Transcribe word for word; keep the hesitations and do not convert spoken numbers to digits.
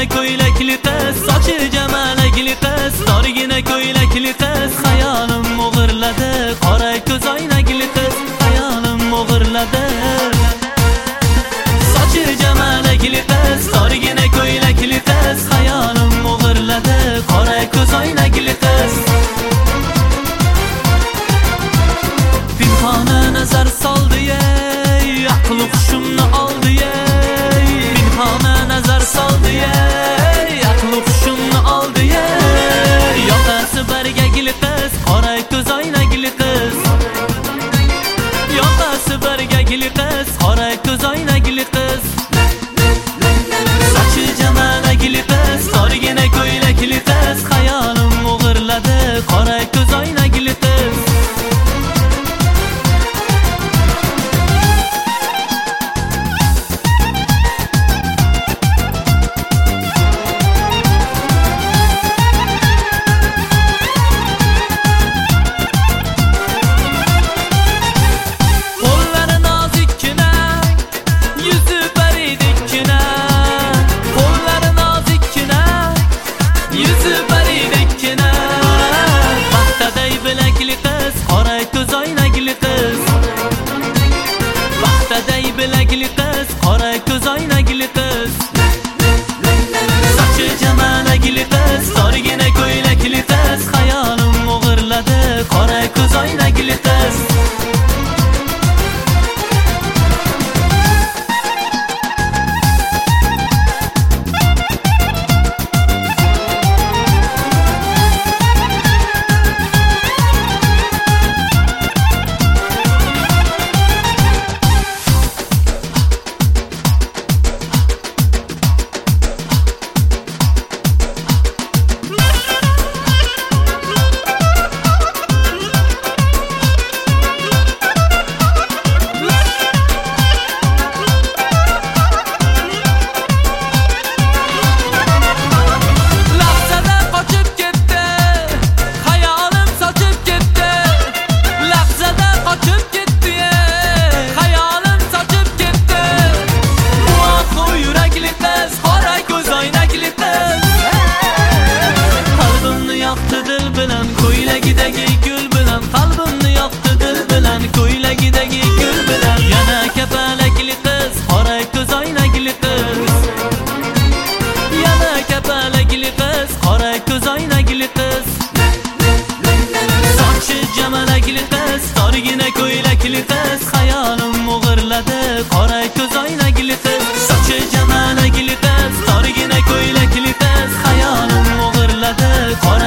ko'ylakli qiz, sochi jamalakli qiz, torgina ko'ylakli qiz, xayolim o'g'irladi, qora ko'z oynakli qiz, xayolim o'g'irladi. Sochi jamalakli qiz, torgina ko'ylakli qiz, xayolim o'g'irladi, qora ko'z oynakli qiz. Pinhona nazar soldi, ey, aql hushimni oldi, ey, pinhona nazar soldi, ey, aql hushimni oldi, ey, yoqasi bargakli qiz, qora ko'z oynakli qiz, yoqasi bargakli qiz, qora ko'z oynakli qiz, sochi jamalakli qiz, torgina ko'ylakli qiz, xayolim o'g'irladi, qora ko'z oynakli qiz. Vaqtaday bilakli qiz, qora ko'z oynakli qiz, sochi jamalakli qiz, torgina ko'ylakli qiz, xayolim o'g'irladi, qora ko'z oynakli qiz. Ko'ylagidagi gul bilan, qalbimni yoqdi dil bilan, ko'ylagidagi gul bilan, yana kapalakli qiz, qora ko'z oynakli qiz, yana kapalakli qiz, qora ko'z oynakli qiz, sochi jamalakli qiz, torgina ko'ylakli qiz, xayolim o'g'irladi, qora ko'z oynakli qiz, sochi jamalakli qiz, torgina ko'ylakli qiz, xayolim o'g'irladi, qora